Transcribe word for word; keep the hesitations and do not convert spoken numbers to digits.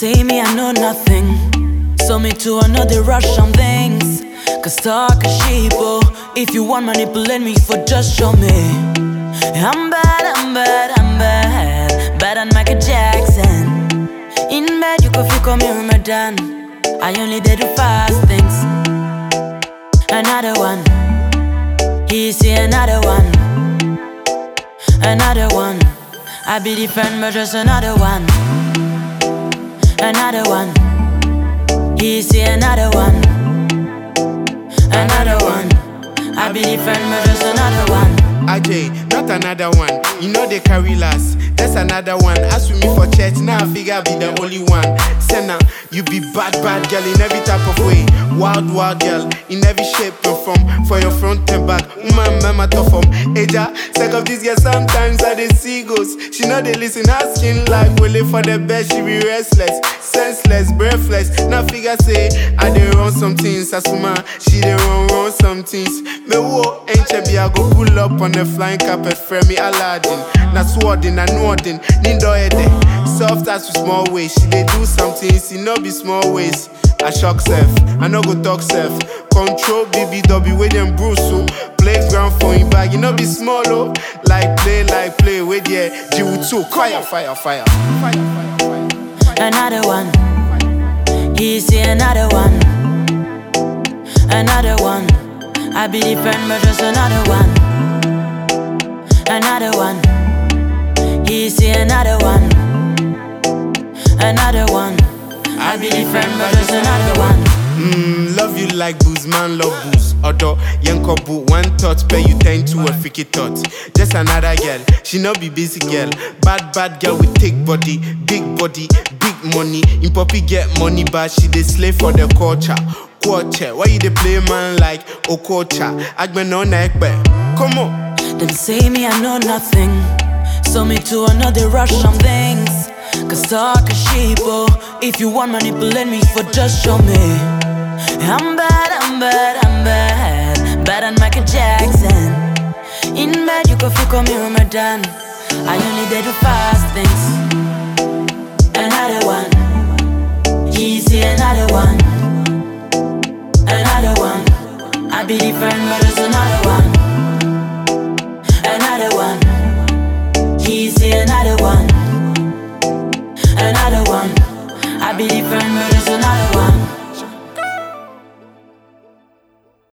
say me I know nothing, so me too I know they rush on things. Cause talk a sheep, oh. If you want manipulate me for just show me. I'm bad, I'm bad, I'm bad. Bad than Michael Jackson. In bed you could feel come here Ramadan. I only did do fast things. Another one. He see another one. Another one. I be different but just another one. Another one. He see another one. Another one. I be different but just another one. Ajay, not another one. You know they carry last. That's another one. Ask with me for church, now I figure I be the only one. Senna, you be bad, bad girl in every type of way. Wild, wild girl in every shape and form. For your front and back, woman, mama, tough from. Aja, sick of this girl sometimes I they see ghosts. She know they listen, asking like, will it for the best, she be restless. Senseless, breathless. Now figure say, I they run some things. Asuma, she they run, run some things. Me wo, ain't be I go pull up on the flying carpet, friend me Aladdin. Na swordin, I nordin, nindo ede. Soft as with small waist, she they do some things, it no be small waist. I shock self, I no go talk self. Control B B W with them Bruce, so playground for him bag, you no be small oh. Like play, like play with yeah, Jiwutu, fire, fire, fire, fire, fire, fire. Another one. He see another one. Another one. I be different but just another one. Another one. He see another one. Another one. I be different but just another one. Mmm, love you like booze, man, love booze. Odo, yanko boo, one thought, pay you ten to a freaky thought. Just another girl, she no be basic girl. Bad, bad girl with thick body, big body, big money. In poppy get money, but she dey slave for the culture. Culture, why you dey play man like Okocha? Agben no nekbe, come on. Them say me I know nothing, so me too I know they rush on things. Cause talk a sheep, oh. If you want manipulate me for just show me. I'm bad, I'm bad, I'm bad. Bad than Michael Jackson. In bed you could feel come here Ramadan. I only did do fast things. Another one. Easy, another one. Another one. I be different but there's another one.